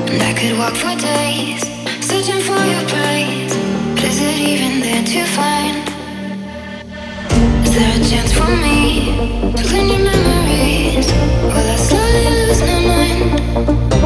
And I could walk for days, searching for your praise. But is it even there to find? Is there a chance for me to clean your memories? Will I slowly lose my mind?